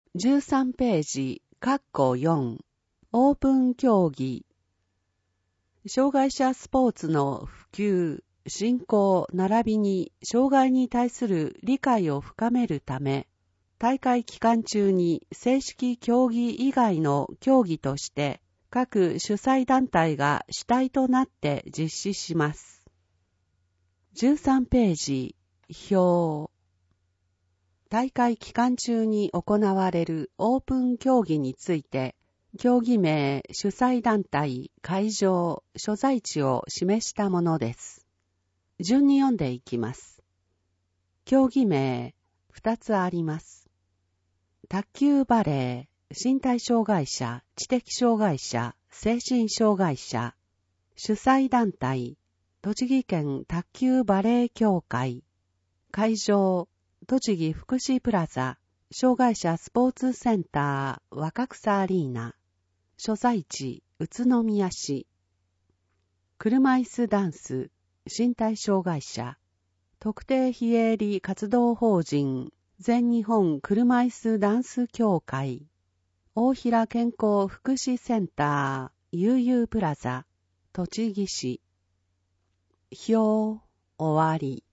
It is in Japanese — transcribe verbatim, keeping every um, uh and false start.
じゅうさんページ、括弧よん、オープン競技。障害者スポーツの普及、振興並びに障害に対する理解を深めるため、大会期間中に正式競技以外の競技として各主催団体が主体となって実施します。じゅうさんページ、表。大会期間中に行われるオープン競技について、競技名、主催団体、会場、所在地を示したものです。順に読んでいきます。競技名、二つあります。卓球バレー、身体障害者、知的障害者、精神障害者。主催団体、栃木県卓球バレー協会。会場、栃木福祉プラザ、障害者スポーツセンター、若草アリーナ。所在地、宇都宮市。車椅子ダンス、身体障害者。特定非営利活動法人、全日本車椅子ダンス協会。大平健康福祉センター、悠々プラザ、栃木市。表、終わり。